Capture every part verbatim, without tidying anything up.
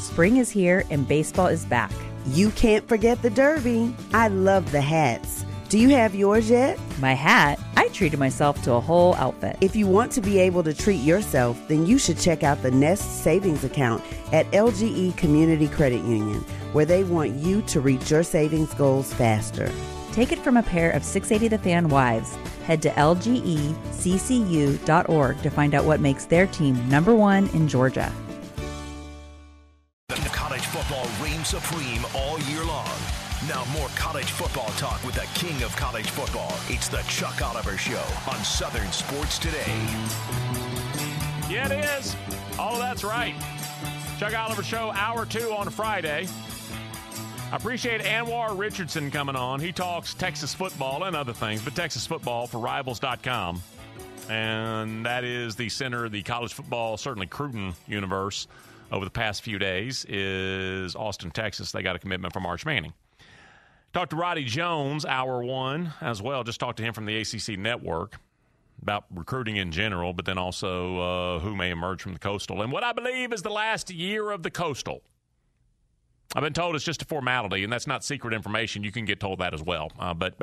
Spring is here and baseball is back. You can't forget the Derby. I love the hats. Do you have yours yet? My hat? I treated myself to a whole outfit. If you want to be able to treat yourself, then you should check out the Nest Savings Account at L G E Community Credit Union, where they want you to reach your savings goals faster. Take it from a pair of six eighty The Fan wives. Head to L G E C C U dot org to find out what makes their team number one in Georgia. The college football reigns supreme all year long. Now more college football talk with the king of college football. It's the Chuck Oliver Show on Southern Sports Today. Yeah, it is. Oh, that's right. Chuck Oliver Show, hour two on Friday. I appreciate Anwar Richardson coming on. He talks Texas football and other things, but Texas football for Rivals dot com. And that is the center of the college football, certainly Cruton universe over the past few days is Austin, Texas. They got a commitment from Arch Manning. Talked to Roddy Jones, hour one, as well. Just talked to him from the A C C Network about recruiting in general, but then also uh, who may emerge from the Coastal. And what I believe is the last year of the Coastal. I've been told it's just a formality, and that's not secret information. You can get told that as well. Uh, but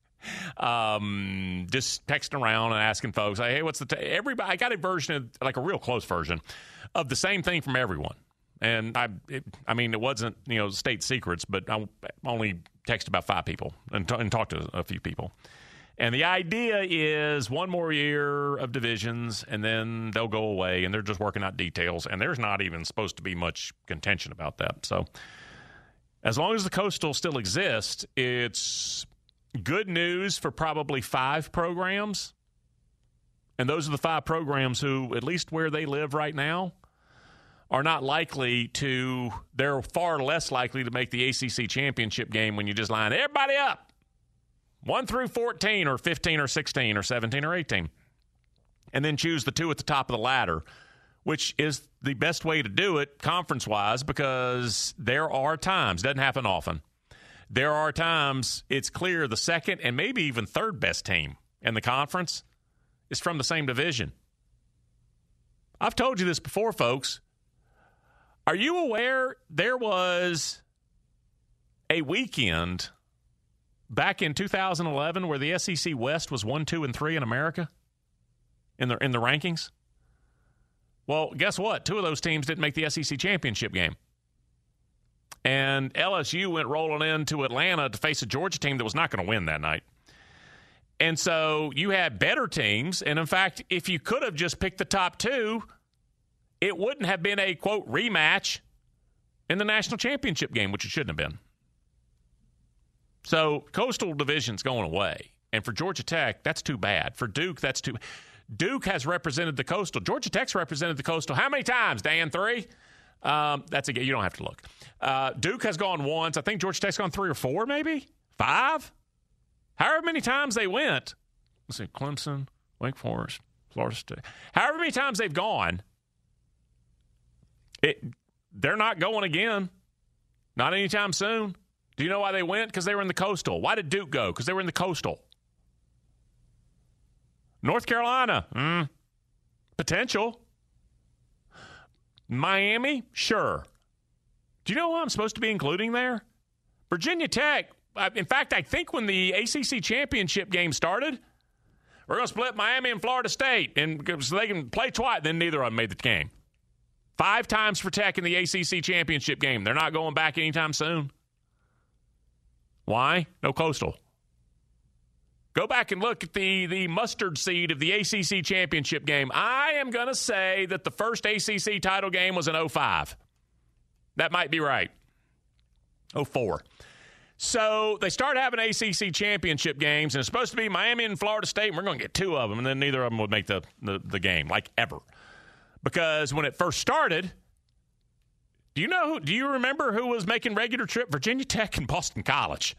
um, just texting around and asking folks, hey, what's the t-? – everybody? I got a version, of, like a real close version, of the same thing from everyone. And, I it, I mean, it wasn't, you know, state secrets, but I only texted about five people and, t- and talked to a few people. And the idea is one more year of divisions, and then they'll go away, and they're just working out details. And there's not even supposed to be much contention about that. So as long as the Coastal still exists, it's good news for probably five programs. And those are the five programs who, at least where they live right now, are not likely to – they're far less likely to make the A C C championship game when you just line everybody up. one through fourteen or fifteen or sixteen or seventeen or eighteen. And then choose the two at the top of the ladder, which is the best way to do it conference-wise, because there are times – doesn't happen often – there are times it's clear the second and maybe even third best team in the conference is from the same division. I've told you this before, folks. Are you aware there was a weekend back in two thousand eleven where the S E C West was one, two, and three in America in the in the rankings? Well, guess what? Two of those teams didn't make the S E C championship game. And L S U went rolling into Atlanta to face a Georgia team that was not going to win that night. And so you had better teams. And, in fact, if you could have just picked the top two, it wouldn't have been a, quote, rematch in the national championship game, which it shouldn't have been. So Coastal Division's going away. And for Georgia Tech, that's too bad. For Duke, that's too – Duke has represented the Coastal. Georgia Tech's represented the Coastal how many times, Dan? Three? Um, that's a – you don't have to look. Uh, Duke has gone once. I think Georgia Tech's gone three or four maybe? Five? However many times they went. Let's see, Clemson, Wake Forest, Florida State. However many times they've gone, it, they're not going again. Not anytime soon. Do you know why they went? Because they were in the Coastal. Why did Duke go? Because they were in the Coastal. North Carolina, mm, potential. Miami, sure. Do you know who I'm supposed to be including there? Virginia Tech. In fact, I think when the A C C championship game started, we're going to split Miami and Florida State, and so they can play twice. Then neither of them made the game. Five times for Tech in the A C C championship game. They're not going back anytime soon. Why? No Coastal. Go back and look at the, the mustard seed of the A C C championship game. I am going to say that the first A C C title game was in oh five. That might be right. oh four. So they start having A C C championship games, and it's supposed to be Miami and Florida State, and we're going to get two of them, and then neither of them would make the, the, the game, like ever. Because when it first started, do you know, do you remember who was making regular trip? Virginia Tech and Boston College.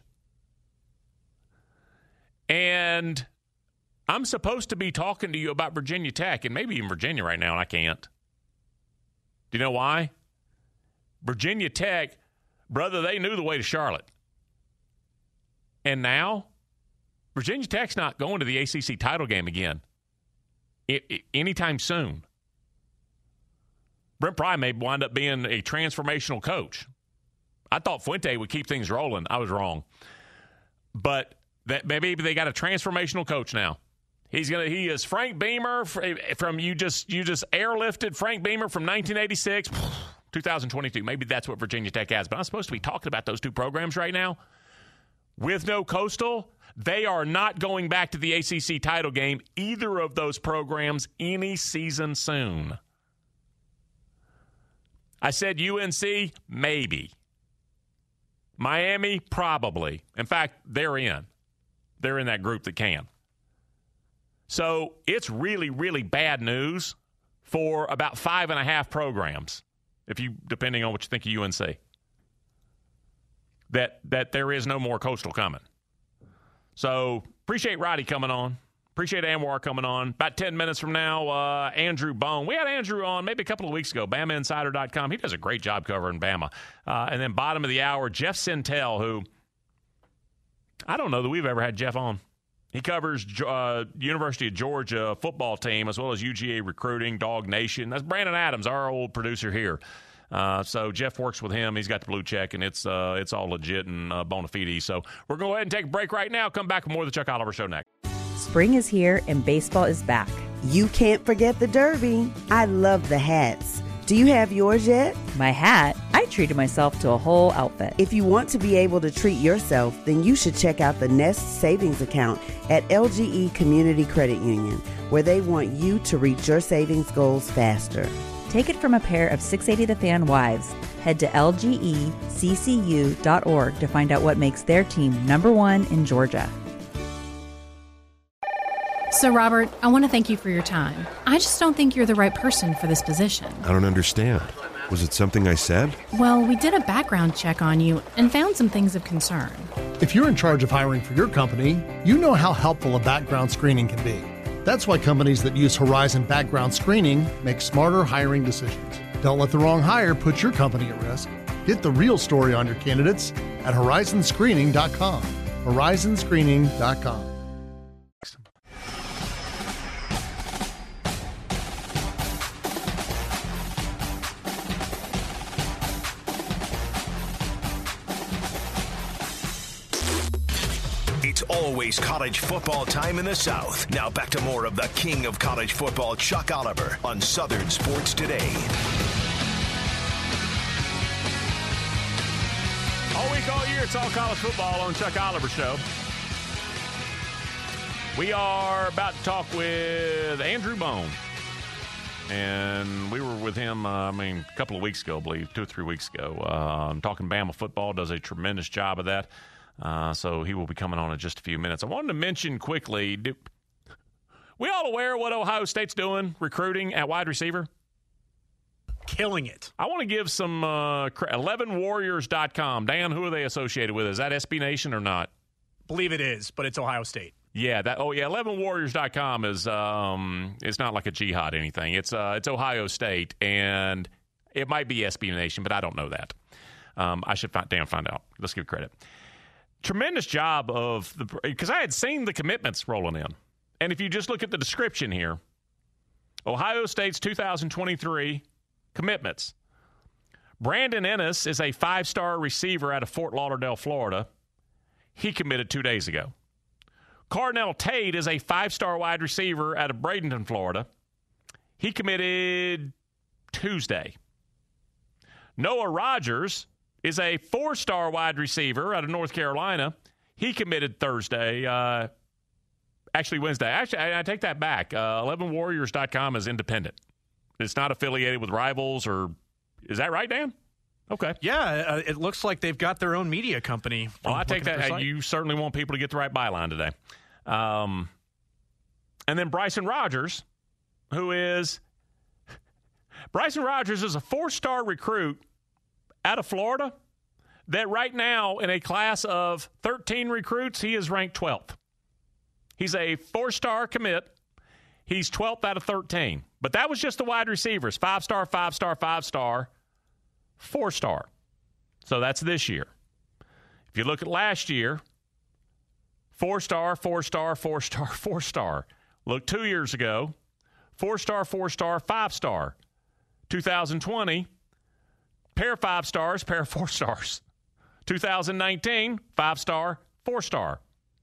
And I'm supposed to be talking to you about Virginia Tech, and maybe even Virginia right now, and I can't. Do you know why? Virginia Tech, brother, they knew the way to Charlotte. And now, Virginia Tech's not going to the A C C title game again it, it, anytime soon. Brent Pry may wind up being a transformational coach. I thought Fuente would keep things rolling. I was wrong. But that maybe they got a transformational coach now. He's gonna. He is Frank Beamer from you just you just airlifted Frank Beamer from nineteen eighty-six, twenty twenty-two. Maybe that's what Virginia Tech has. But I'm supposed to be talking about those two programs right now. With no Coastal, they are not going back to the A C C title game, either of those programs, any season soon. I said U N C, maybe. Miami, probably. In fact, they're in. They're in that group that can. So it's really, really bad news for about five and a half programs, if you depending on what you think of U N C. That that there is no more Coastal coming. So appreciate Roddy coming on. Appreciate Anwar coming on. About ten minutes from now, uh, Andrew Bone. We had Andrew on maybe a couple of weeks ago, Bama Insider dot com. He does a great job covering Bama. Uh, and then bottom of the hour, Jeff Sintel, who I don't know that we've ever had Jeff on. He covers uh, University of Georgia football team as well as U G A recruiting, Dog Nation. That's Brandon Adams, our old producer here. Uh, so Jeff works with him. He's got the blue check, and it's uh, it's all legit and uh, bona fide. So we're going to go ahead and take a break right now. Come back with more of the Chuck Oliver Show next. Spring is here and baseball is back. You can't forget the Derby. I love the hats. Do you have yours yet? My hat? I treated myself to a whole outfit. If you want to be able to treat yourself, then you should check out the Nest Savings Account at L G E Community Credit Union, where they want you to reach your savings goals faster. Take it from a pair of six eighty The Fan wives. Head to L G E C C U dot org to find out what makes their team number one in Georgia. So, Robert, I want to thank you for your time. I just don't think you're the right person for this position. I don't understand. Was it something I said? Well, we did a background check on you and found some things of concern. If you're in charge of hiring for your company, you know how helpful a background screening can be. That's why companies that use Horizon Background Screening make smarter hiring decisions. Don't let the wrong hire put your company at risk. Get the real story on your candidates at horizon screening dot com. horizon screening dot com. It's always college football time in the South. Now back to more of the king of college football, Chuck Oliver, on Southern Sports Today. All week, all year, it's all college football on Chuck Oliver Show. We are about to talk with Andrew Bone. And we were with him, uh, I mean, a couple of weeks ago, I believe, two or three weeks ago. Uh, talking Bama football, does a tremendous job of that. Uh, so he will be coming on in just a few minutes. I wanted to mention quickly, do, we all aware what Ohio State's doing recruiting at wide receiver? Killing it. I want to give some uh, eleven warriors dot com. Dan, who are they associated with? Is that S B Nation or not? Believe it is, but it's Ohio State. Yeah, that. Oh, yeah, eleven warriors dot com is um, it's not like a jihad or anything. It's uh, it's Ohio State, and it might be S B Nation, but I don't know that. Um, I should find, Dan find out. Let's give credit. Tremendous job of the because I had seen the commitments rolling in, and if you just look at the description here, Ohio State's two thousand twenty-three commitments. Brandon Ennis is a five-star receiver out of Fort Lauderdale, Florida. He committed two days ago. Carnell Tate is a five-star wide receiver out of Bradenton, Florida. He committed Tuesday. Noah Rogers is a four-star wide receiver out of North Carolina. He committed Thursday, uh, actually Wednesday. Actually, I, I take that back. Uh, eleven warriors dot com is independent. It's not affiliated with Rivals or – is that right, Dan? Okay. Yeah, uh, it looks like they've got their own media company. Well, I take that. Uh, you certainly want people to get the right byline today. Um, and then Bryson Rogers, who is – Bryson Rogers is a four-star recruit out of Florida that right now in a class of thirteen recruits, he is ranked twelfth. He's a four-star commit. He's twelfth out of thirteen. But that was just the wide receivers, five-star, five-star, five-star, four-star. So that's this year. If you look at last year, four-star, four-star, four-star, four-star. Look two years ago, four-star, four-star, five-star. two thousand twenty, pair of five stars, pair of four stars. two thousand nineteen, five-star, four-star.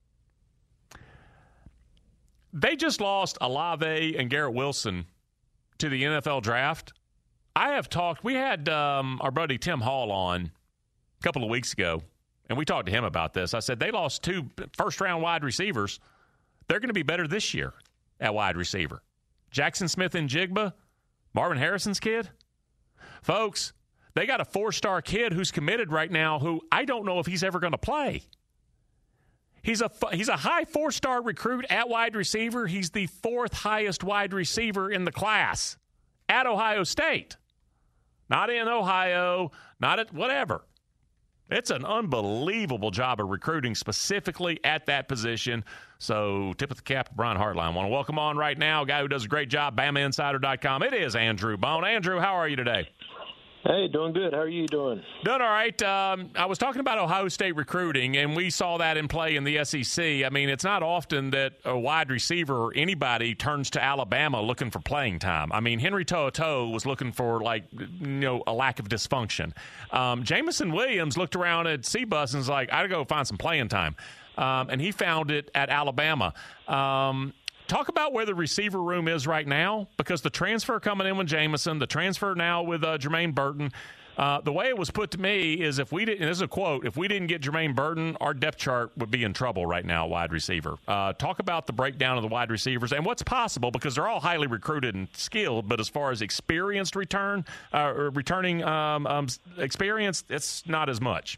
They just lost Olave and Garrett Wilson to the N F L draft. I have talked, we had um, our buddy Tim Hall on a couple of weeks ago, and we talked to him about this. I said they lost two first-round wide receivers. They're going to be better this year at wide receiver. Jackson Smith and Jigba, Marvin Harrison's kid. Folks, they got a four-star kid who's committed right now who I don't know if he's ever going to play. He's a he's a high four-star recruit at wide receiver. He's the fourth highest wide receiver in the class at Ohio State. Not in Ohio, not at whatever. It's an unbelievable job of recruiting specifically at that position. So tip of the cap to Brian Hartline. I want to welcome on right now a guy who does a great job, Bama Insider dot com. It is Andrew Bone. Andrew, how are you today? Hey, doing good. How are you doing? Doing all right. Um, I was talking about Ohio State recruiting, and we saw that in play in the S E C. I mean, it's not often that a wide receiver or anybody turns to Alabama looking for playing time. I mean, Henry To'oTo'o was looking for, like, you know, a lack of dysfunction. Um, Jameson Williams looked around at C-Bus and was like, I got to go find some playing time. Um, and he found it at Alabama. Um Talk about where the receiver room is right now, because the transfer coming in with Jameson, the transfer now with uh, Jermaine Burton, uh, the way it was put to me is if we didn't, and this is a quote, if we didn't get Jermaine Burton, our depth chart would be in trouble right now, wide receiver. Uh, talk about the breakdown of the wide receivers and what's possible, because they're all highly recruited and skilled, but as far as experienced return, uh, or returning um, um, experience, it's not as much.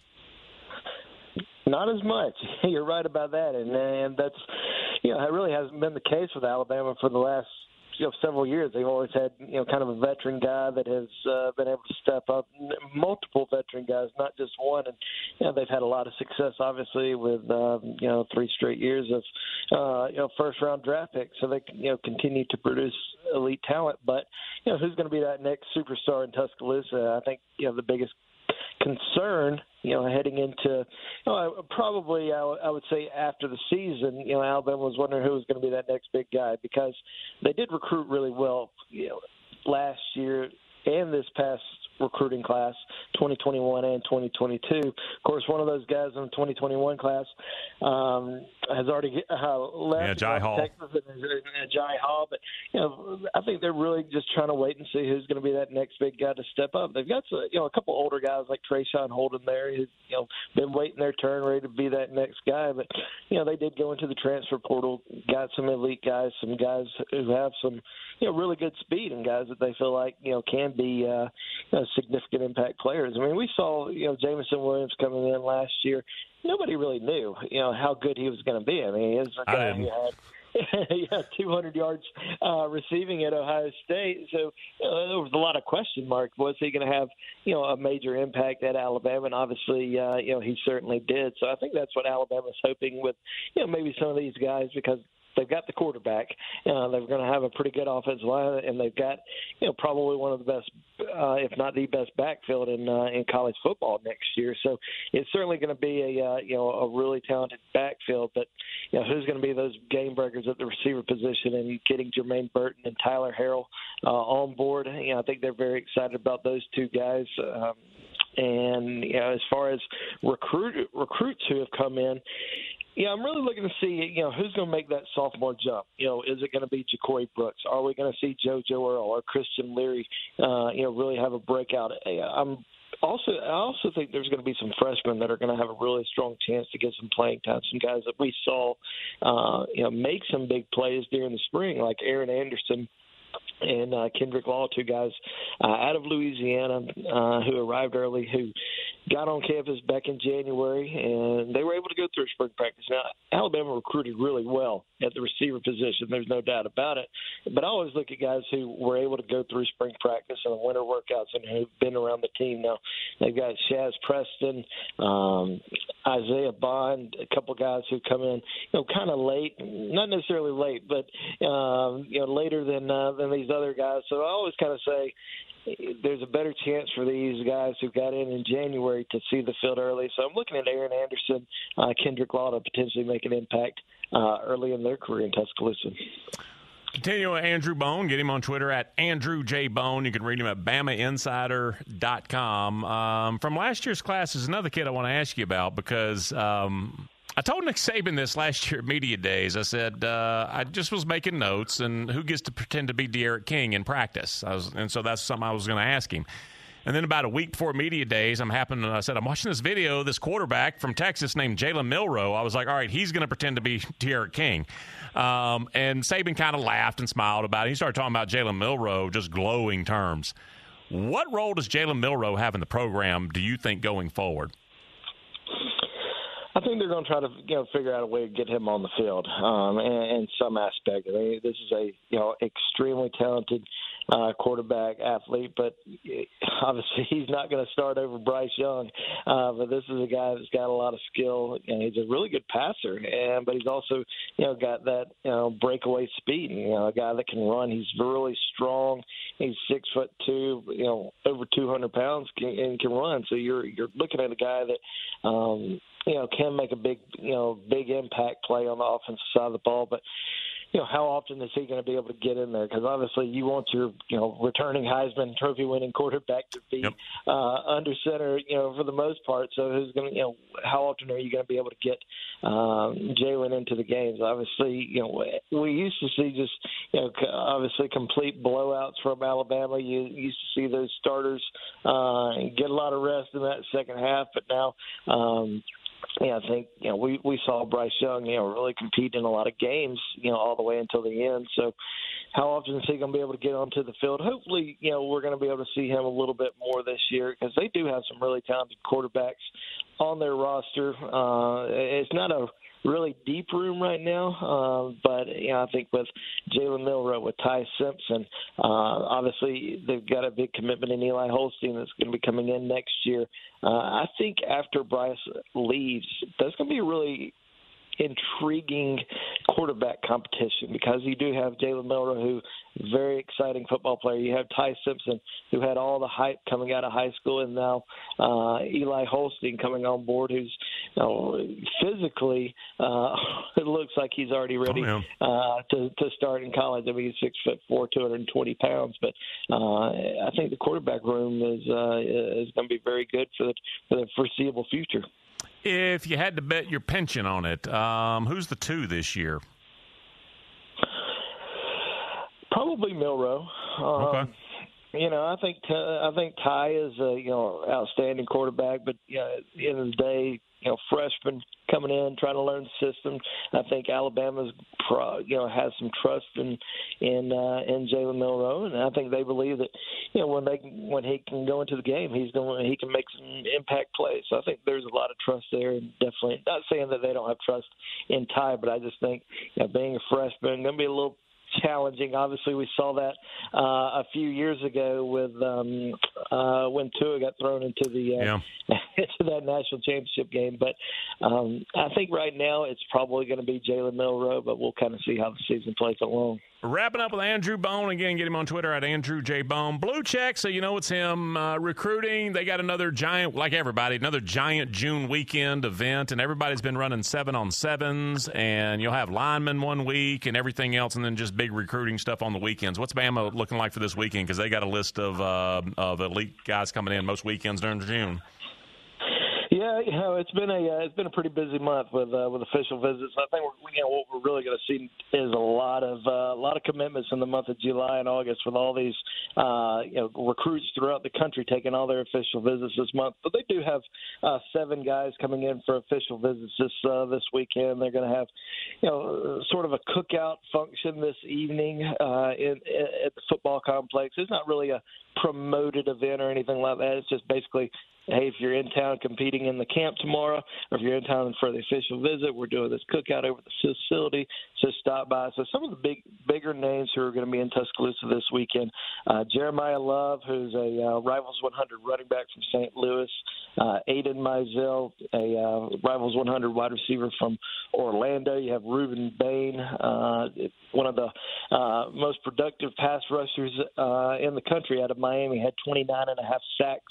Not as much. You're right about that, and, and that's, you know, it really hasn't been the case with Alabama for the last, you know, several years. They've always had, you know, kind of a veteran guy that has uh, been able to step up. Multiple veteran guys, not just one. And you know, they've had a lot of success, obviously, with um, you know three straight years of uh, you know first round draft picks. So they you know continue to produce elite talent. But you know, who's going to be that next superstar in Tuscaloosa? I think you know the biggest concern, you know, heading into, you know, probably I, w- I would say after the season, you know, Alabama was wondering who was going to be that next big guy, because they did recruit really well, you know, last year and this past recruiting class, twenty twenty-one and twenty twenty-two. Of course, one of those guys in the twenty twenty-one class um, has already uh, left. Yeah, Jai Hall. Texas and, and Jai Hall. But, you know, I think they're really just trying to wait and see who's going to be that next big guy to step up. They've got, you know, a couple older guys like Trayshawn Holden there who's, you know, been waiting their turn, ready to be that next guy. But, you know, they did go into the transfer portal, got some elite guys, some guys who have some, you know, really good speed, and guys that they feel like, you know, can be uh, you know, significant impact players. I mean, we saw, you know, Jameson Williams coming in last year. Nobody really knew, you know, how good he was going to be. I mean, he is a guy who had yeah, two hundred yards uh, receiving at Ohio State. So you know, there was a lot of question mark. Was he going to have, you know, a major impact at Alabama? And obviously, uh, you know, he certainly did. So I think that's what Alabama's hoping with, you know, maybe some of these guys, because they've got the quarterback. Uh, they're going to have a pretty good offensive line, and they've got, you know, probably one of the best, uh, if not the best, backfield in uh, in college football next year. So it's certainly going to be a uh, you know a really talented backfield. But you know, who's going to be those game breakers at the receiver position, and getting Jermaine Burton and Tyler Harrell uh, on board? You know, I think they're very excited about those two guys. Um, and you know, as far as recruit recruits who have come in. Yeah, I'm really looking to see, you know, who's going to make that sophomore jump. You know, is it going to be Ja'Cory Brooks? Are we going to see JoJo Earl or Christian Leary, uh, you know, really have a breakout? I'm also, I also think there's going to be some freshmen that are going to have a really strong chance to get some playing time. Some guys that we saw, uh, you know, make some big plays during the spring, like Aaron Anderson and uh, Kendrick Law, two guys uh, out of Louisiana uh, who arrived early, who got on campus back in January, and they were able to go through spring practice. Now, Alabama recruited really well at the receiver position. There's no doubt about it. But I always look at guys who were able to go through spring practice and winter workouts and who've been around the team. Now, they've got Shaz Preston, um, Isaiah Bond, a couple guys who come in, you know, kind of late, not necessarily late, but, um, you know, later than, uh, than these other guys. So I always kind of say, there's a better chance for these guys who got in in January to see the field early. So I'm looking at Aaron Anderson, uh, Kendrick Law to potentially make an impact uh, early in their career in Tuscaloosa. Continue with Andrew Bone. Get him on Twitter at Andrew J. Bone. You can read him at Bama Insider dot com. Um, from last year's class is another kid I want to ask you about because um, I told Nick Saban this last year at Media Days. I said uh, I just was making notes, and who gets to pretend to be De'Aaron King in practice? I was, and so that's something I was going to ask him. And then about a week before Media Days, I'm happening. I said, I'm watching this video, this quarterback from Texas named Jalen Milroe. I was like, all right, he's going to pretend to be De'Aaron King. Um, and Saban kind of laughed and smiled about it. He started talking about Jalen Milroe, just glowing terms. What role does Jalen Milroe have in the program, do you think, going forward? I think they're going to try to, you know, figure out a way to get him on the field um, in, in some aspect. I mean, this is a, you know, extremely talented uh, quarterback athlete, but obviously he's not going to start over Bryce Young. Uh, but this is a guy that's got a lot of skill, and he's a really good passer. And but he's also, you know, got that, you know, breakaway speed. You know, a guy that can run. He's really strong. He's six foot two, you know, over two hundred pounds, can, and can run. So you're you're looking at a guy that. Um, you know, can make a big, you know, big impact play on the offensive side of the ball. But, you know, how often is he going to be able to get in there? Because obviously you want your, you know, returning Heisman Trophy-winning quarterback to be yep. uh, under center, you know, for the most part. So who's going to, you know, how often are you going to be able to get um, Jalen into the games? Obviously, you know, we used to see just, you know, obviously complete blowouts from Alabama. You used to see those starters uh, get a lot of rest in that second half, but now um, – Yeah, I think, you know, we, we saw Bryce Young, you know, really compete in a lot of games, you know, all the way until the end. So how often is he going to be able to get onto the field? Hopefully, you know, we're going to be able to see him a little bit more this year because they do have some really talented quarterbacks on their roster. Uh, it's not a really deep room right now, um, but, you know, I think with Jalen Milroe, with Ty Simpson, uh, obviously they've got a big commitment in Eli Holstein that's going to be coming in next year. Uh, I think after Bryce leaves, there's going to be a really intriguing quarterback competition because you do have Jalen Milroe, who very exciting football player. You have Ty Simpson, who had all the hype coming out of high school, and now uh, Eli Holstein coming on board, who's, you know, physically uh, it looks like he's already ready oh, yeah. uh, to, to start in college. I mean, he's six foot four, two hundred twenty pounds, but uh, I think the quarterback room is uh, is going to be very good for the, for the foreseeable future. If you had to bet your pension on it, um, who's the two this year? Probably Milroe. Um, okay. You know, I think I think Ty is a you know outstanding quarterback, but you know, at the end of the day, you know, freshman coming in trying to learn the system. I think Alabama's pro, you know has some trust in in uh, in Jalen Milroe, and I think they believe that you know when they when he can go into the game, he's going he can make some impact plays. So I think there's a lot of trust there, and definitely not saying that they don't have trust in Ty, but I just think you know, being a freshman, going to be a little challenging. Obviously, we saw that uh, a few years ago with um, uh, when Tua got thrown into the uh, yeah. into that national championship game. But um, I think right now it's probably going to be Jalen Milroe, but we'll kind of see how the season plays along. Wrapping up with Andrew Bone. Again, get him on Twitter at Andrew J. Bone. Blue check, so you know it's him. Uh, recruiting, they got another giant, like everybody, another giant June weekend event, and everybody's been running seven-on-sevens, and you'll have linemen one week and everything else, and then just big recruiting stuff on the weekends. What's Bama looking like for this weekend? Because they got a list of uh, of elite guys coming in most weekends during June. Yeah, you know, it's been a uh, it's been a pretty busy month with uh, with official visits. I think we're, you know, what we're really going to see is a lot of uh, a lot of commitments in the month of July and August with all these uh, you know recruits throughout the country taking all their official visits this month. But they do have uh, seven guys coming in for official visits this uh, this weekend. They're going to have you know sort of a cookout function this evening uh, in, in at the football complex. It's not really a promoted event or anything like that. It's just basically, hey, if you're in town competing in the camp tomorrow, or if you're in town for the official visit, we're doing this cookout over the facility, so stop by. So some of the big, bigger names who are going to be in Tuscaloosa this weekend, uh, Jeremiah Love, who's a uh, Rivals one hundred running back from Saint Louis, uh, Aiden Mizell, a uh, Rivals one hundred wide receiver from Orlando. You have Reuben Bain, uh, one of the uh, most productive pass rushers uh, in the country out of Miami, had twenty-nine and a half sacks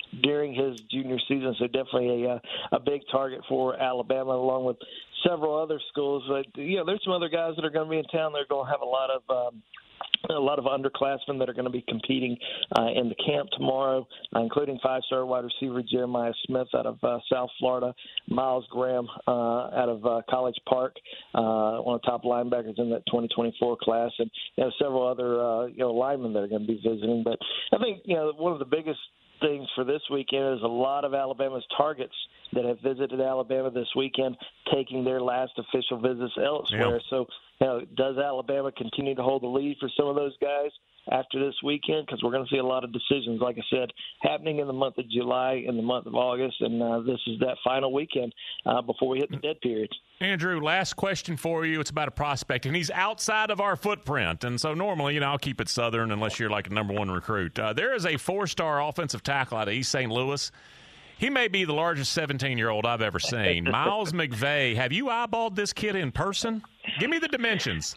during his junior season. So definitely a, a big target for Alabama, along with several other schools. But, you know, there's some other guys that are going to be in town. They're going to have a lot of um, a lot of underclassmen that are going to be competing uh, in the camp tomorrow, uh, including five-star wide receiver Jeremiah Smith out of uh, South Florida, Miles Graham uh, out of uh, College Park, uh, one of the top linebackers in that twenty twenty-four class, and you know, several other uh, you know linemen that are going to be visiting. But I think you know one of the biggest things for this weekend is a lot of Alabama's targets that have visited Alabama this weekend taking their last official visits elsewhere. Yeah. So, you know, does Alabama continue to hold the lead for some of those guys after this weekend? Because we're going to see a lot of decisions, like I said, happening in the month of July, in the month of August, and uh, this is that final weekend uh, before we hit the dead period. Andrew, last question for you. It's about a prospect, and he's outside of our footprint. And so normally, you know, I'll keep it Southern unless you're like a number one recruit. Uh, there is a four-star offensive tackle out of East Saint Louis. He may be the largest seventeen-year-old I've ever seen. Miles McVay, have you eyeballed this kid in person? Give me the dimensions.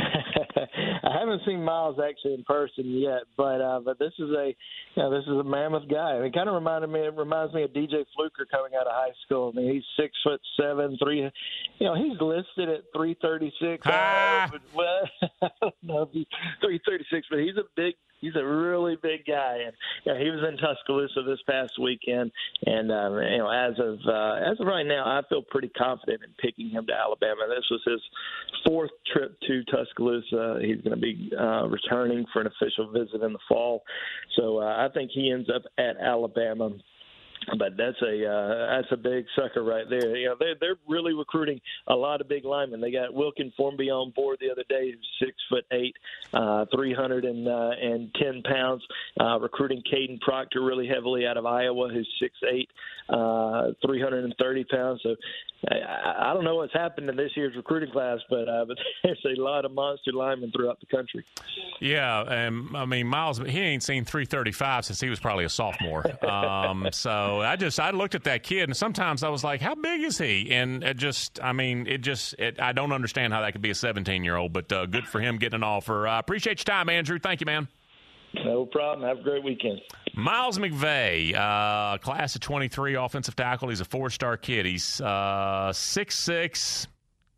I haven't seen Miles actually in person yet, but uh, but this is a you know, this is a mammoth guy. I mean, it kind of reminded me. It reminds me of D J Fluker coming out of high school. I mean, he's six foot seven, three. You know, he's listed at three thirty six. Ah. Uh, well, I don't know if he's three thirty six, but he's a big. He's a really big guy, and you know, he was in Tuscaloosa this past weekend. And um, you know, as of uh, as of right now, I feel pretty confident in picking him to Alabama. This was his fourth trip to Tuscaloosa. He's going to be uh, returning for an official visit in the fall, so uh, I think he ends up at Alabama. But that's a uh, that's a big sucker right there. You know, they they're really recruiting a lot of big linemen. They got Wilkin Formby on board the other day, who's six foot eight, uh, three hundred and uh, and ten pounds. Uh, recruiting Caden Proctor really heavily out of Iowa, who's six eight, uh, three hundred and thirty pounds. So I, I don't know what's happened in this year's recruiting class, but uh, but there's a lot of monster linemen throughout the country. Yeah, and I mean Miles, he ain't seen three thirty-five since he was probably a sophomore. Um, so. I just I looked at that kid, and sometimes I was like, "How big is he?" And it just, I mean, it just, it, I don't understand how that could be a seventeen-year-old. But uh, good for him getting an offer. I uh, appreciate your time, Andrew. Thank you, man. No problem. Have a great weekend. Miles McVay, uh, class of twenty-three, offensive tackle. He's a four-star kid. He's uh, six six.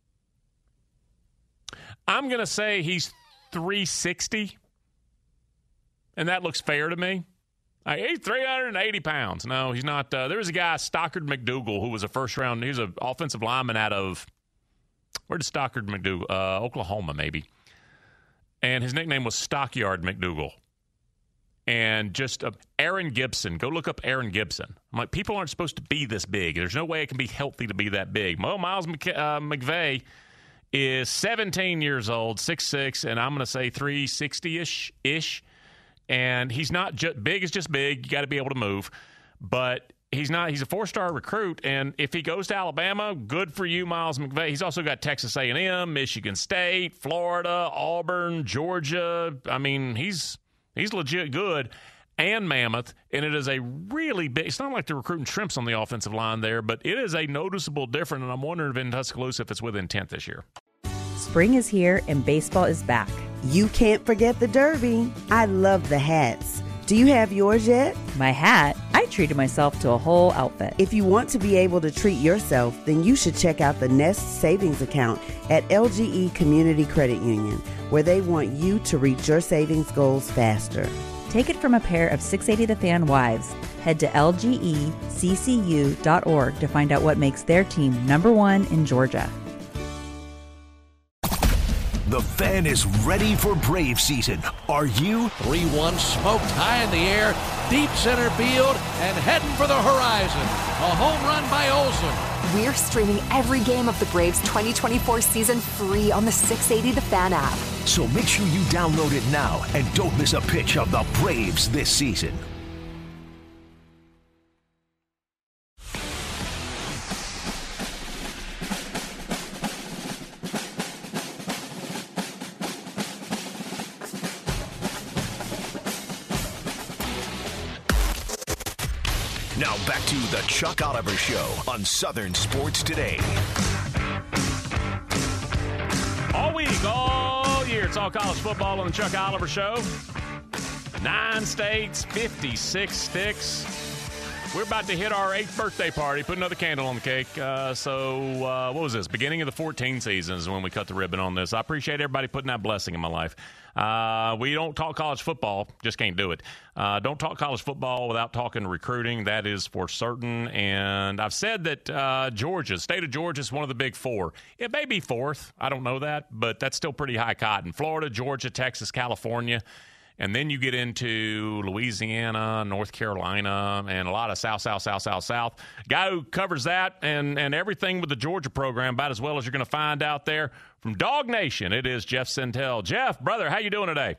I'm gonna say he's three sixty, and that looks fair to me. Uh, he's three hundred eighty pounds. No, he's not. Uh, there was a guy, Stockard McDougal, who was a first-round. He was an offensive lineman out of, where did Stockard McDougal? Uh, Oklahoma, maybe. And his nickname was Stockyard McDougal. And just uh, Aaron Gibson. Go look up Aaron Gibson. I'm like, people aren't supposed to be this big. There's no way it can be healthy to be that big. Well, Miles Mc, uh, McVay is seventeen years old, six six, and I'm going to say three sixty-ish, ish. And he's not just big is just big. You got to be able to move. But he's not. He's a four-star recruit. And if he goes to Alabama, good for you, Miles McVay. He's also got Texas A and M, Michigan State, Florida, Auburn, Georgia. I mean, he's he's legit good. And Mammoth. And it is a really big – it's not like they're recruiting shrimps on the offensive line there, but it is a noticeable difference. And I'm wondering if in Tuscaloosa if it's within tenth this year. Spring is here and baseball is back. You can't forget the Derby. I love the hats. Do you have yours yet? My hat? I treated myself to a whole outfit. If you want to be able to treat yourself, then you should check out the Nest Savings Account at L G E Community Credit Union, where they want you to reach your savings goals faster. Take it from a pair of six eighty The Fan wives. Head to L G E C C U dot org to find out what makes their team number one in Georgia. The Fan is ready for Brave season. Are you? three one smoked high in the air, deep center field, and heading for the horizon. A home run by Olsen. We're streaming every game of the Braves twenty twenty-four season free on the six eighty The Fan app. So make sure you download it now and don't miss a pitch of the Braves this season. Now back to the Chuck Oliver Show on Southern Sports Today. All week, all year, it's all college football on the Chuck Oliver Show. Nine states, fifty-six sticks. We're about to hit our eighth birthday party, put another candle on the cake. Uh, so, uh, what was this? Beginning of the fourteen seasons when we cut the ribbon on this. I appreciate everybody putting that blessing in my life. Uh, we don't talk college football. Just can't do it. Uh, don't talk college football without talking recruiting. That is for certain. And I've said that uh, Georgia, state of Georgia, is one of the big four. It may be fourth. I don't know that, but that's still pretty high cotton. Florida, Georgia, Texas, California. And then you get into Louisiana, North Carolina, and a lot of South, South, South, South, South. Guy who covers that and, and everything with the Georgia program about as well as you're going to find out there from Dog Nation. It is Jeff Sentell. Jeff, brother, how you doing today?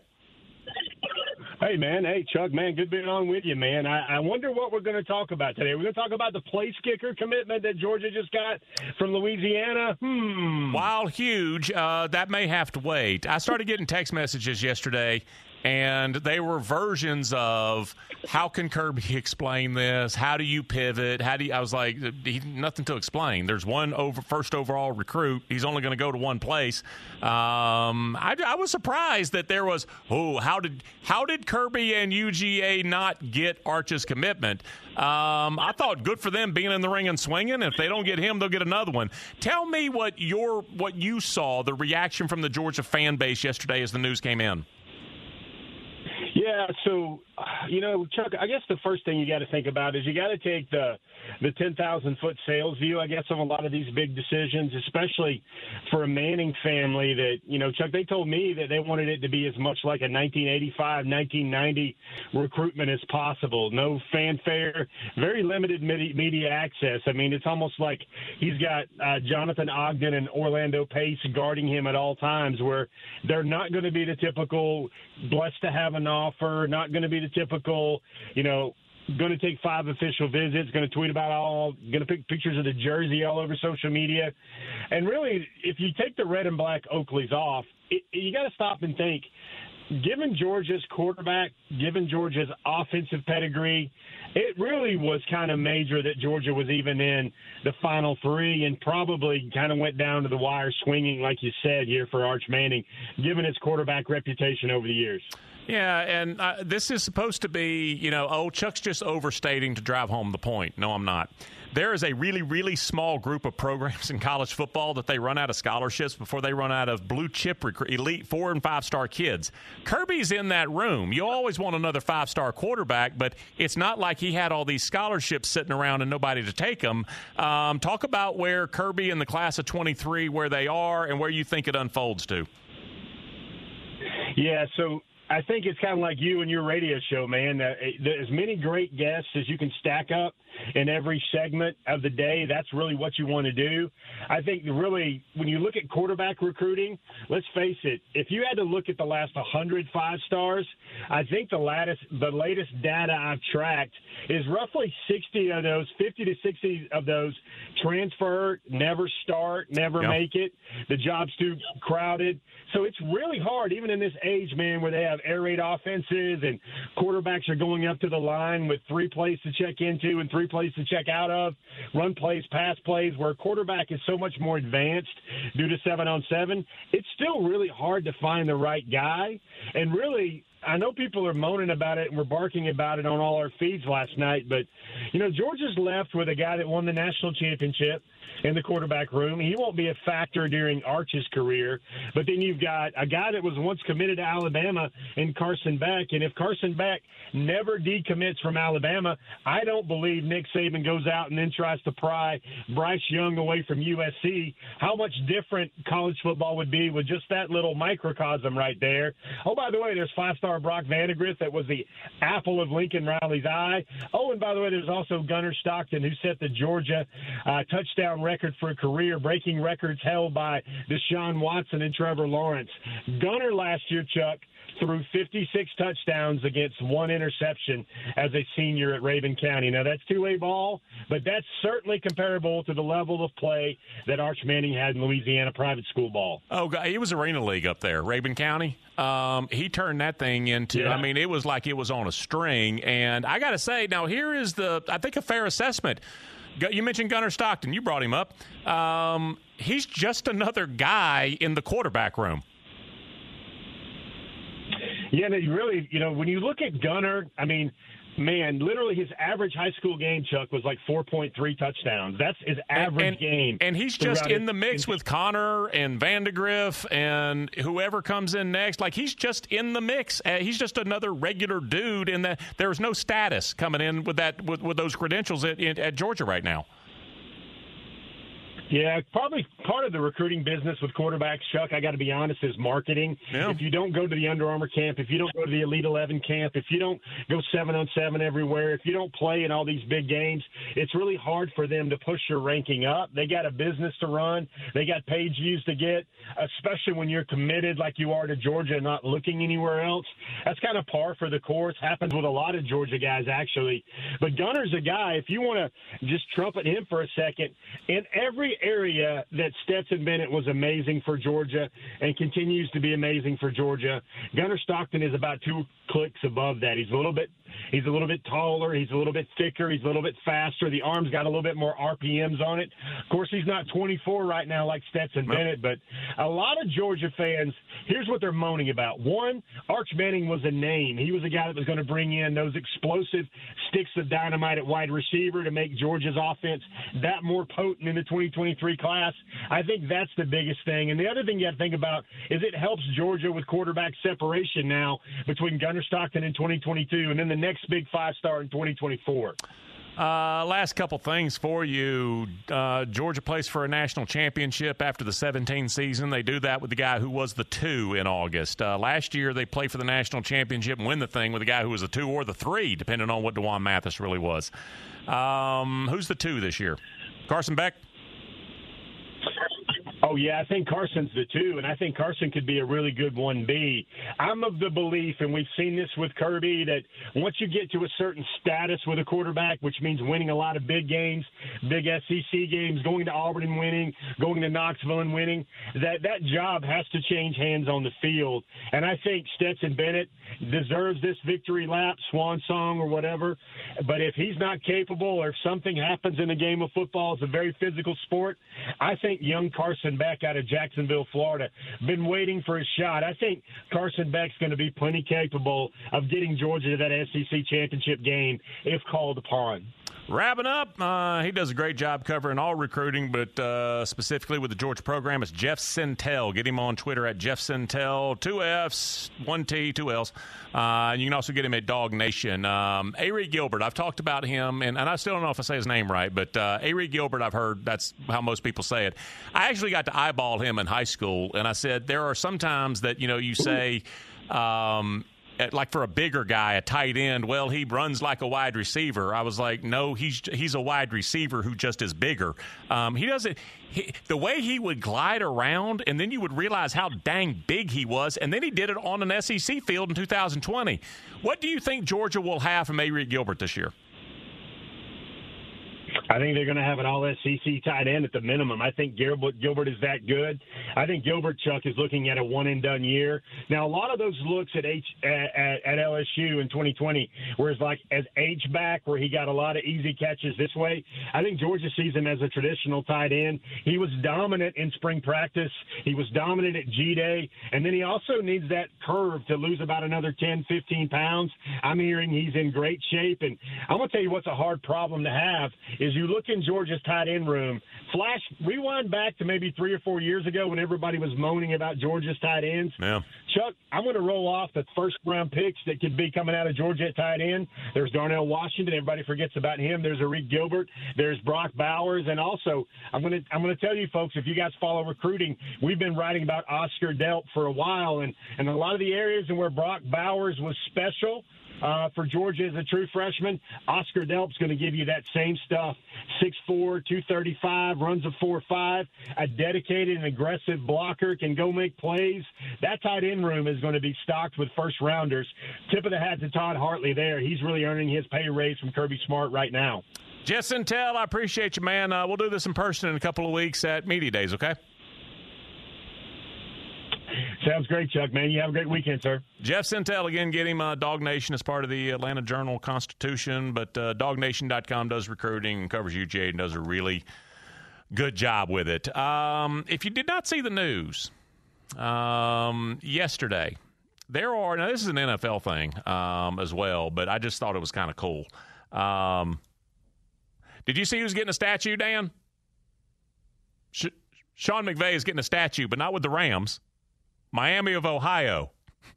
Hey, man. Hey, Chuck, man, good being on with you, man. I, I wonder what we're going to talk about today. We're going to talk about the place kicker commitment that Georgia just got from Louisiana. Hmm. While huge, uh, that may have to wait. I started getting text messages yesterday, and they were versions of how can Kirby explain this? How do you pivot? How do you, I was like, he, nothing to explain. There's one over first overall recruit. He's only going to go to one place. Um, I, I was surprised that there was, oh, how did how did Kirby and U G A not get Arch's commitment? Um, I thought good for them being in the ring and swinging. If they don't get him, they'll get another one. Tell me what your what you saw, the reaction from the Georgia fan base yesterday as the news came in. Yeah, so, you know, Chuck, I guess the first thing you got to think about is you got to take the the ten thousand foot sales view, I guess, of a lot of these big decisions, especially for a Manning family that, you know, Chuck, they told me that they wanted it to be as much like a nineteen eighty-five, nineteen ninety recruitment as possible. No fanfare, very limited media access. I mean, it's almost like he's got uh, Jonathan Ogden and Orlando Pace guarding him at all times, where they're not going to be the typical blessed to have an offer, not going to be the typical, you know, going to take five official visits, going to tweet about all, going to pick pictures of the jersey all over social media. And really, if you take the red and black Oakleys off, it, you got to stop and think, given Georgia's quarterback, given Georgia's offensive pedigree, it really was kind of major that Georgia was even in the Final Three and probably kind of went down to the wire swinging, like you said, here for Arch Manning, given his quarterback reputation over the years. Yeah, and uh, this is supposed to be, you know, oh, Chuck's just overstating to drive home the point. No, I'm not. There is a really, really small group of programs in college football that they run out of scholarships before they run out of blue-chip rec- elite four- and five-star kids. Kirby's in that room. You always want another five-star quarterback, but it's not like he had all these scholarships sitting around and nobody to take them. Um, talk about where Kirby and the class of twenty-three, where they are, and where you think it unfolds to. Yeah, so I think it's kind of like you and your radio show, man. Uh, as many great guests as you can stack up in every segment of the day, that's really what you want to do. I think really, when you look at quarterback recruiting, let's face it, if you had to look at the last one hundred five-stars, I think the latest, the latest data I've tracked is roughly sixty of those, fifty to sixty of those transfer, never start, never yeah. make it. The job's too crowded. So it's really hard, even in this age, man, where they have air raid offenses and quarterbacks are going up to the line with three plays to check into and three plays to check out of, run plays, pass plays, where a quarterback is so much more advanced due to seven on seven. It's still really hard to find the right guy. And really, I know people are moaning about it and we're barking about it on all our feeds last night, but, you know, Georgia's left with a guy that won the national championship in the quarterback room. He won't be a factor during Arch's career, but then you've got a guy that was once committed to Alabama in Carson Beck, and if Carson Beck never decommits from Alabama, I don't believe Nick Saban goes out and then tries to pry Bryce Young away from U S C. How much different college football would be with just that little microcosm right there. Oh, by the way, there's five-star Brock Vandagriff that was the apple of Lincoln Riley's eye. Oh, and by the way, there's also Gunnar Stockton, who set the Georgia uh, touchdown record for a career, breaking records held by Deshaun Watson and Trevor Lawrence. Gunnar last year, Chuck, threw fifty-six touchdowns against one interception as a senior at Rabun County. Now, that's two-way ball, but that's certainly comparable to the level of play that Arch Manning had in Louisiana private school ball. Oh, God, it was Arena League up there, Rabun County. Um, he turned that thing into, yeah. I mean, it was like it was on a string. And I got to say, now here is the, I think, a fair assessment. You mentioned Gunnar Stockton. You brought him up. Um, he's just another guy in the quarterback room. Yeah, they really, you know, when you look at Gunnar, I mean, Man, literally his average high school game, Chuck, was like four point three touchdowns. That's his average and, and, game. And he's just in his, the mix with Connor and Vandegrift and whoever comes in next. Like, he's just in the mix. Uh, he's just another regular dude, and the, there's no status coming in with that with, with those credentials at, at Georgia right now. Yeah, probably part of the recruiting business with quarterbacks, Chuck, I got to be honest, is marketing. Yeah. If you don't go to the Under Armour camp, if you don't go to the Elite eleven camp, if you don't go seven on seven everywhere, if you don't play in all these big games, it's really hard for them to push your ranking up. They got a business to run. They got page views to get, especially when you're committed like you are to Georgia and not looking anywhere else. That's kind of par for the course. Happens with a lot of Georgia guys, actually. But Gunner's a guy, if you want to just trumpet him for a second, in every area that Stetson Bennett was amazing for Georgia and continues to be amazing for Georgia, Gunner Stockton is about two clicks above that. He's a little bit he's a little bit taller, he's a little bit thicker, he's a little bit faster. The arm's got a little bit more R P Ms on it. Of course, he's not twenty-four right now like Stetson nope. Bennett, but a lot of Georgia fans, here's what they're moaning about. One, Arch Manning was a name. He was a guy that was going to bring in those explosive sticks of dynamite at wide receiver to make Georgia's offense that more potent in the twenty twenty-three class. I think that's the biggest thing. And the other thing you have to think about is it helps Georgia with quarterback separation now between Gunner Stockton in twenty twenty-two and then the next big five-star in twenty twenty-four. Uh, last couple things for you. Uh, Georgia plays for a national championship after the seventeen season. They do that with the guy who was the two in August. Uh, last year, they played for the national championship and win the thing with the guy who was the two or the three, depending on what DeJuan Mathis really was. Um, who's the two this year? Carson Beck? Oh, yeah, I think Carson's the two, and I think Carson could be a really good one B. I'm of the belief, and we've seen this with Kirby, that once you get to a certain status with a quarterback, which means winning a lot of big games, big S E C games, going to Auburn and winning, going to Knoxville and winning, that that job has to change hands on the field. And I think Stetson Bennett deserves this victory lap, swan song or whatever. But if he's not capable or if something happens in a game of football, it's a very physical sport, I think young Carson Beck out of Jacksonville, Florida, been waiting for his shot. I think Carson Beck's going to be plenty capable of getting Georgia to that S E C championship game if called upon. Wrapping up, uh, he does a great job covering all recruiting, but uh, specifically with the Georgia program, it's Jeff Sentell. Get him on Twitter at Jeff Sentell, two F's, one T, two L's. Uh, and you can also get him at Dog Nation. Um, Ari Gilbert, I've talked about him, and, and I still don't know if I say his name right, but uh, Ari Gilbert, I've heard that's how most people say it. I actually got to eyeball him in high school, and I said there are some times that, you know, you say um, – like for a bigger guy, a tight end, well, he runs like a wide receiver. I was like, no, he's he's a wide receiver who just is bigger. Um, he doesn't he, – the way he would glide around, and then you would realize how dang big he was, and then he did it on an S E C field in two thousand twenty. What do you think Georgia will have from Ari Gilbert this year? I think they're going to have an all S E C tight end at the minimum. I think Gilbert, Gilbert is that good. I think Gilbert, Chuck, is looking at a one-and-done year. Now, a lot of those looks at H at, at L S U in twenty twenty were like as H-back, where he got a lot of easy catches this way. I think Georgia sees him as a traditional tight end. He was dominant in spring practice. He was dominant at G-Day. And then he also needs that curve to lose about another ten, fifteen pounds. I'm hearing he's in great shape. And I'm going to tell you what's a hard problem to have is you look in Georgia's tight end room, flash, rewind back to maybe three or four years ago when everybody was moaning about Georgia's tight ends. Yeah. Chuck, I'm going to roll off the first-round picks that could be coming out of Georgia at tight end. There's Darnell Washington. Everybody forgets about him. There's Ari Gilbert. There's Brock Bowers. And also, I'm going to I'm going to tell you folks, if you guys follow recruiting, we've been writing about Oscar Delp for a while. And, and a lot of the areas in where Brock Bowers was special, Uh, for Georgia as a true freshman, Oscar Delp's going to give you that same stuff. six four, two thirty-five, runs a four five, a dedicated and aggressive blocker, can go make plays. That tight end room is going to be stocked with first-rounders. Tip of the hat to Todd Hartley there. He's really earning his pay raise from Kirby Smart right now. Jeff Sentell, I appreciate you, man. Uh, we'll do this in person in a couple of weeks at Media Days, okay? Sounds great, Chuck, man. You have a great weekend, sir. Jeff Sentell, again, get him uh, Dog Nation as part of the Atlanta Journal-Constitution, but uh, dog nation dot com does recruiting and covers U G A and does a really good job with it. Um, if you did not see the news um, yesterday, there are, now this is an N F L thing um, as well, but I just thought it was kind of cool. Um, did you see who's getting a statue, Dan? Sh- Sean McVay is getting a statue, but not with the Rams. Miami of Ohio.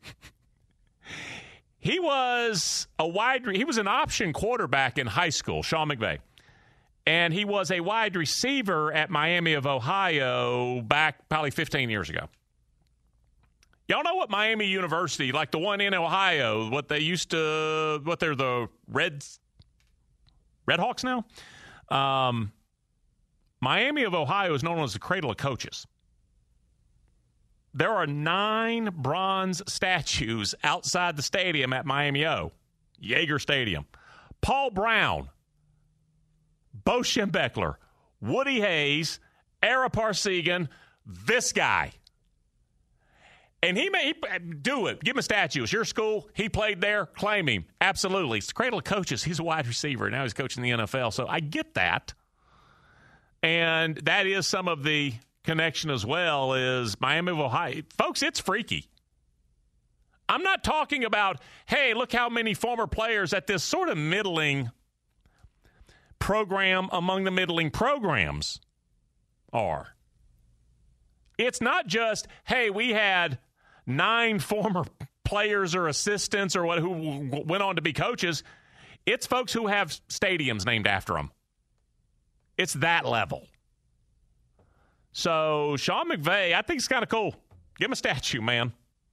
He was a wide, he was an option quarterback in high school, Sean McVay. And he was a wide receiver at Miami of Ohio back probably fifteen years ago. Y'all know what Miami University, like the one in Ohio, what they used to, what they're the Reds, Redhawks now? Um, Miami of Ohio is known as the cradle of coaches. There are nine bronze statues outside the stadium at Miami O, Yager Stadium. Paul Brown, Bo Schembechler, Woody Hayes, Ara Parsegan, this guy. And he may he, do it. Give him a statue. It's your school. He played there. Claim him. Absolutely. It's the cradle of coaches. He's a wide receiver. Now he's coaching the N F L. So I get that. And that is some of the connection as well is Miami of Ohio. Folks, it's freaky. I'm not talking about, hey, look how many former players at this sort of middling program among the middling programs are. It's not just, hey, we had nine former players or assistants or what who went on to be coaches. It's folks who have stadiums named after them. It's that level. So Sean McVay, I think it's kind of cool. Give him a statue, man.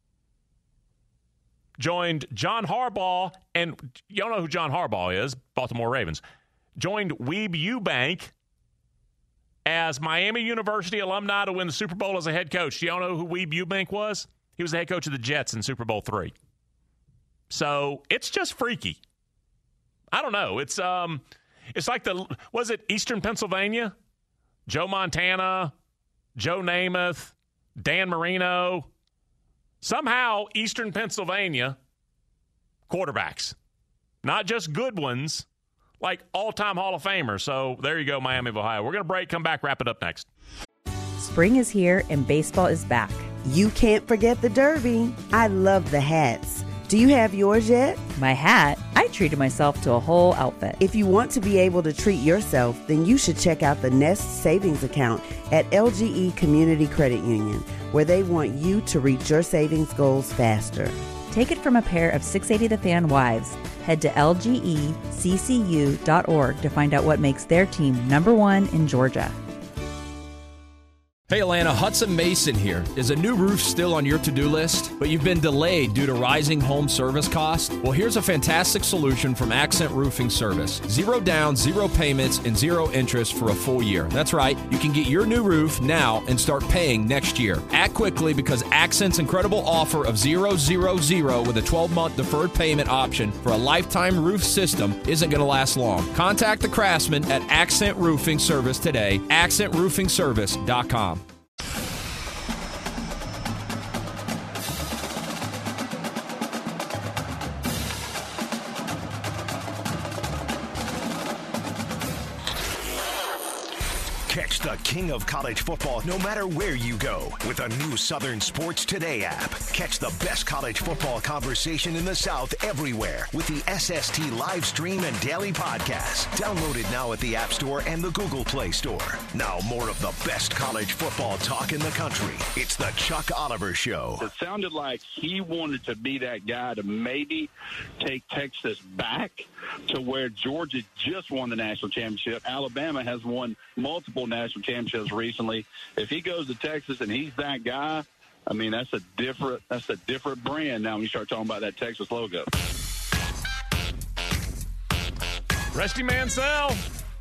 Joined John Harbaugh, and y'all know who John Harbaugh is, Baltimore Ravens. Joined Weeb Eubank as Miami University alumni to win the Super Bowl as a head coach. Do y'all know who Weeb Eubank was? He was the head coach of the Jets in Super Bowl three. So it's just freaky. I don't know. It's um, it's like the, was it Eastern Pennsylvania? Joe Montana, Joe Namath, Dan Marino. Somehow Eastern Pennsylvania quarterbacks, not just good ones, like all-time Hall of Famers. So there you go, Miami of Ohio. We're going to break, come back, wrap it up next. Spring is here and baseball is back. You can't forget the Derby. I love the hats. Do you have yours yet? My hat? I treated myself to a whole outfit. If you want to be able to treat yourself, then you should check out the Nest Savings Account at L G E Community Credit Union, where they want you to reach your savings goals faster. Take it from a pair of six eighty The Fan wives. Head to L G E C C U dot org to find out what makes their team number one in Georgia. Hey Atlanta, Hudson Mason here. Is a new roof still on your to-do list, but you've been delayed due to rising home service costs? Well, here's a fantastic solution from Accent Roofing Service. Zero down, zero payments, and zero interest for a full year. That's right. You can get your new roof now and start paying next year. Act quickly because Accent's incredible offer of zero, zero, zero with a twelve-month deferred payment option for a lifetime roof system isn't going to last long. Contact the craftsman at Accent Roofing Service today, accent roofing service dot com. Catch the king of college football no matter where you go with a new Southern Sports Today app. Catch the best college football conversation in the South everywhere with the S S T live stream and daily podcast. Download it now at the App Store and the Google Play Store. Now more of the best college football talk in the country. It's the Chuck Oliver Show. It sounded like he wanted to be that guy to maybe take Texas back to where Georgia just won the national championship. Alabama has won multiple national championships recently. If he goes to Texas and he's that guy, I mean, that's a different that's a different brand now when you start talking about that Texas logo. Rusty Mansell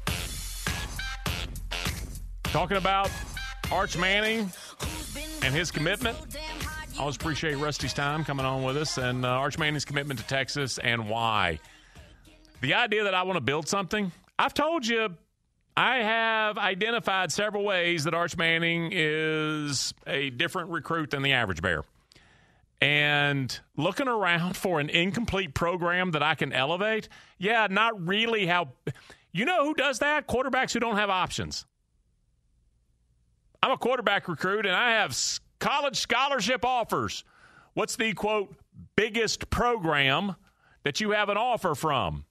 talking about Arch Manning and his commitment. I always appreciate Rusty's time coming on with us and uh, Arch Manning's commitment to Texas and why. The idea that I want to build something, I've told you, I have identified several ways that Arch Manning is a different recruit than the average Bear. And looking around for an incomplete program that I can elevate, yeah, not really how – you know who does that? Quarterbacks who don't have options. I'm a quarterback recruit, and I have college scholarship offers. What's the, quote, biggest program that you have an offer from?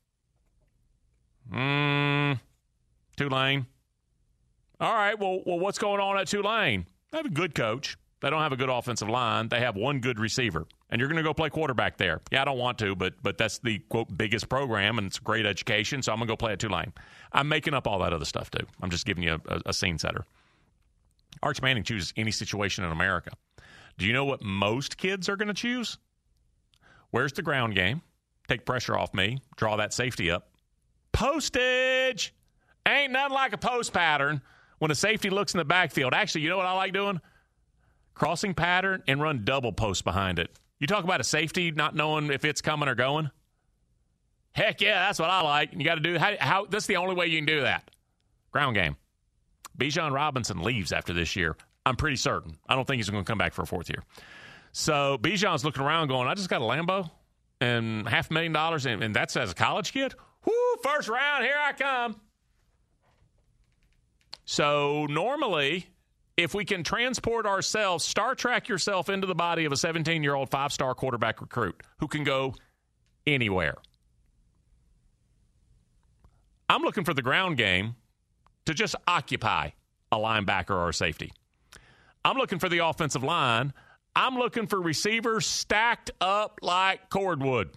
Mm, Tulane. All right, well, well, what's going on at Tulane? They have a good coach. They don't have a good offensive line. They have one good receiver. And you're going to go play quarterback there. Yeah, I don't want to, but but that's the, quote, biggest program, and it's a great education, so I'm going to go play at Tulane. I'm making up all that other stuff, too. I'm just giving you a, a, a scene setter. Arch Manning chooses any situation in America. Do you know what most kids are going to choose? Where's the ground game? Take pressure off me. Draw that safety up. Postage! Ain't nothing like a post pattern when a safety looks in the backfield. Actually, you know what I like doing? Crossing pattern and run double post behind it. You talk about a safety not knowing if it's coming or going. Heck yeah, that's what I like. You got to do how, how. That's the only way you can do that. Ground game. Bijan Robinson leaves after this year. I'm pretty certain. I don't think he's going to come back for a fourth year. So Bijan's looking around going, I just got a Lambo and half a million dollars, and, and that's as a college kid? Whoo, first round, here I come. So normally, if we can transport ourselves, Star Trek yourself into the body of a seventeen-year-old five-star quarterback recruit who can go anywhere. I'm looking for the ground game to just occupy a linebacker or a safety. I'm looking for the offensive line. I'm looking for receivers stacked up like cordwood.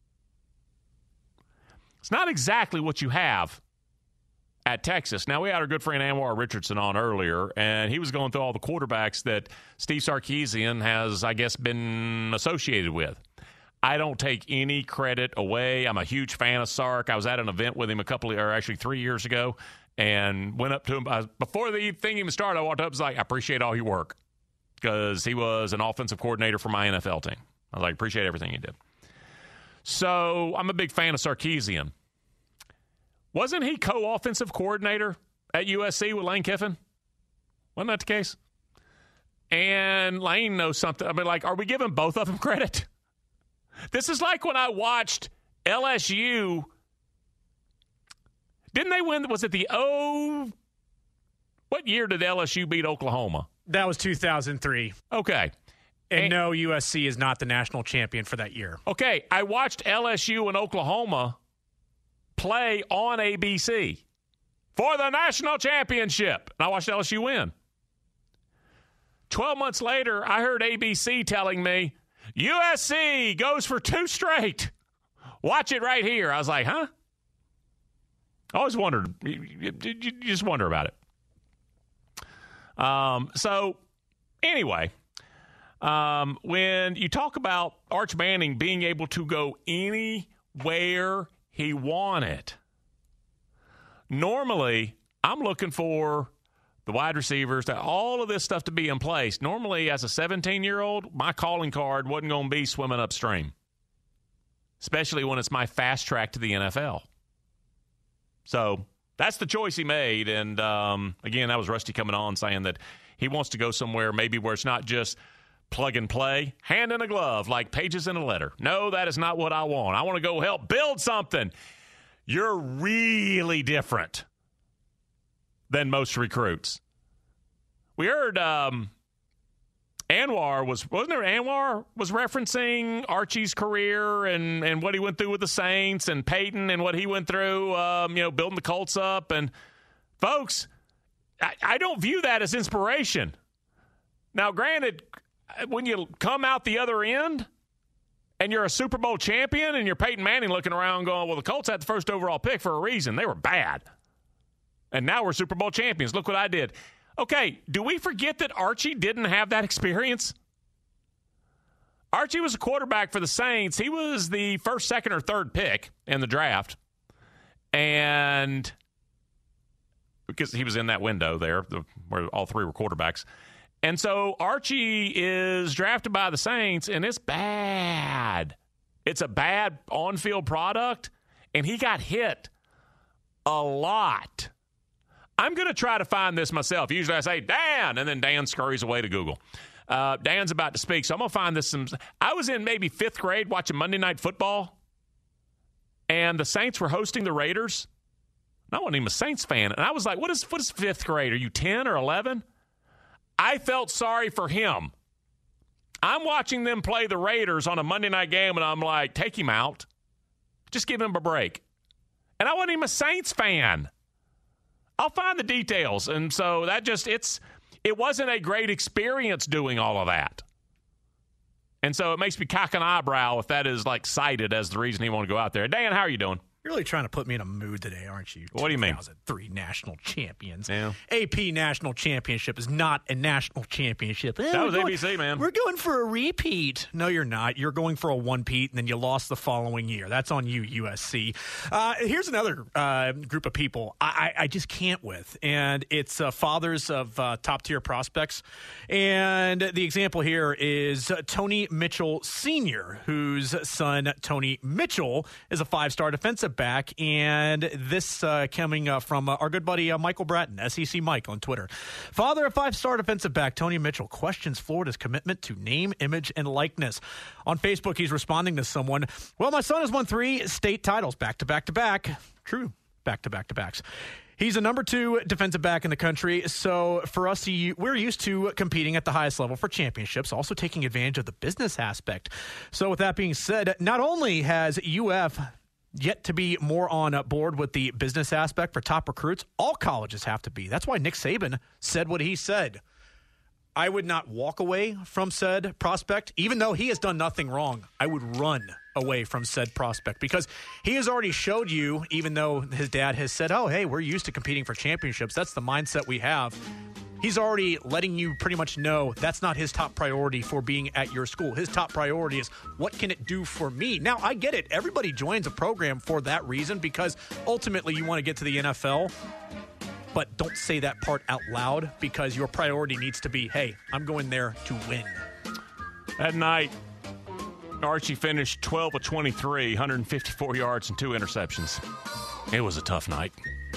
It's not exactly what you have at Texas. Now, we had our good friend Anwar Richardson on earlier, and he was going through all the quarterbacks that Steve Sarkisian has, I guess, been associated with. I don't take any credit away. I'm a huge fan of Sark. I was at an event with him a couple of, or actually three years ago, and went up to him. I, before the thing even started, I walked up and was like, I appreciate all your work, because he was an offensive coordinator for my N F L team. I was like, appreciate everything you did. So I'm a big fan of Sarkisian. Wasn't he co-offensive coordinator at U S C with Lane Kiffin? Wasn't that the case? And Lane knows something. I mean, like, are we giving both of them credit? This is like when I watched L S U. Didn't they win? Was it the O? What year did L S U beat Oklahoma? That was two thousand three. Okay. And, and no, U S C is not the national champion for that year. Okay. I watched L S U and Oklahoma play on A B C for the national championship. And I watched L S U win. Twelve months later, I heard A B C telling me, U S C goes for two straight. Watch it right here. I was like, huh? I always wondered. You, you, you just wonder about it. Um. So, anyway, um, when you talk about Arch Manning being able to go anywhere he wanted, normally I'm looking for the wide receivers, that all of this stuff to be in place. Normally, as a seventeen-year-old, my calling card wasn't going to be swimming upstream, especially when it's my fast track to the N F L. So that's the choice he made. And, um, again, that was Rusty coming on saying that he wants to go somewhere maybe where it's not just plug and play, hand in a glove, like pages in a letter. No, that is not what I want. I want to go help build something. You're really different than most recruits. We heard um, Anwar was, wasn't there Anwar was referencing Archie's career and, and what he went through with the Saints, and Peyton and what he went through, um, you know, building the Colts up. And folks, I, I don't view that as inspiration. Now, granted, when you come out the other end and you're a Super Bowl champion and you're Peyton Manning looking around going, well, the Colts had the first overall pick for a reason. They were bad. And now we're Super Bowl champions. Look what I did. Okay, do we forget that Archie didn't have that experience? Archie was a quarterback for the Saints. He was the first, second, or third pick in the draft. And because he was in that window there the, where all three were quarterbacks. And so Archie is drafted by the Saints, and it's bad. It's a bad on-field product, and he got hit a lot. I'm going to try to find this myself. Usually I say, Dan, and then Dan scurries away to Google. Uh, Dan's about to speak, so I'm going to find this. Some, I was in maybe fifth grade watching Monday Night Football, and the Saints were hosting the Raiders. And I wasn't even a Saints fan. And I was like, what is, what is fifth grade? Are you ten or eleven? I felt sorry for him I'm watching them play the Raiders on a Monday night game, and I'm like, take him out. Just give him a break. And I wasn't even a Saints fan. I'll find the details. And so that just, it's, it wasn't a great experience doing all of that. And so it makes me cock an eyebrow if that is, like, cited as the reason he wanted to go out there. Dan, how are you doing? You're really trying to put me in a mood today, aren't you? What do you mean? two thousand three national champions. Yeah. A P national championship is not a national championship. Eh, that was going, A B C, man. We're going for a repeat. No, you're not. You're going for a one-peat, and then you lost the following year. That's on you, U S C. Uh, here's another uh, group of people I, I, I just can't with, and it's uh, fathers of uh, top-tier prospects. And the example here is uh, Tony Mitchell Senior, whose son, Tony Mitchell, is a five-star defensive back, and this uh, coming uh, from uh, our good buddy uh, Michael Bratton, S E C Mike on Twitter. Father of five-star defensive back Tony Mitchell questions Florida's commitment to name, image, and likeness. On Facebook, he's responding to someone, well, my son has won three state titles back-to-back-to-back. True, back-to-back-to-backs. He's a number two defensive back in the country, so for us, we're used to competing at the highest level for championships, also taking advantage of the business aspect. So with that being said, not only has U F yet to be more on board with the business aspect for top recruits, all colleges have to be. That's why Nick Saban said what he said. I would not walk away from said prospect, even though he has done nothing wrong. I would run away from said prospect because he has already showed you, even though his dad has said, oh, hey, we're used to competing for championships. That's the mindset we have. He's already letting you pretty much know that's not his top priority for being at your school. His top priority is, what can it do for me? Now, I get it. Everybody joins a program for that reason because ultimately you want to get to the N F L. But don't say that part out loud because your priority needs to be, hey, I'm going there to win. That night, Archie finished twelve of twenty-three, one hundred fifty-four yards and two interceptions. It was a tough night.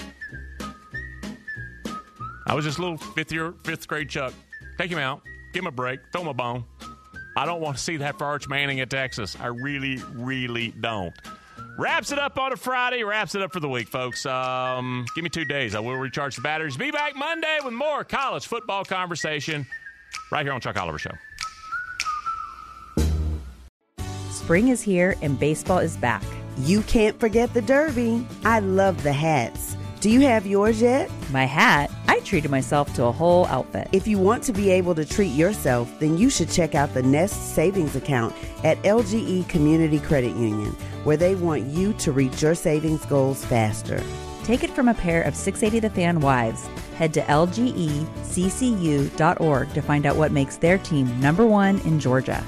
I was just a little fifth year, fifth grade Chuck. Take him out. Give him a break. Throw him a bone. I don't want to see that for Arch Manning at Texas. I really, really don't. Wraps it up on a Friday. Wraps it up for the week, folks. Um, give me two days. I will recharge the batteries. Be back Monday with more college football conversation right here on Chuck Oliver Show. Spring is here and baseball is back. You can't forget the Derby. I love the hats. Do you have yours yet? My hat? I treated myself to a whole outfit. If you want to be able to treat yourself, then you should check out the Nest Savings Account at L G E Community Credit Union, where they want you to reach your savings goals faster. Take it from a pair of six eighty The Fan wives. Head to L G E C C U dot org to find out what makes their team number one in Georgia.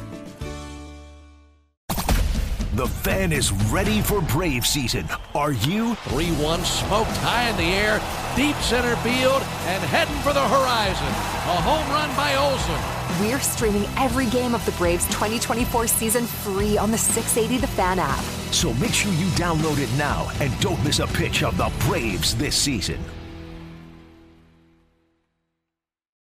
The Fan is ready for Brave season. Are you? three one smoked high in the air, deep center field, and heading for the horizon. A home run by Olsen. We're streaming every game of the Braves twenty twenty-four season free on the six eighty The Fan app. So make sure you download it now and don't miss a pitch of the Braves this season.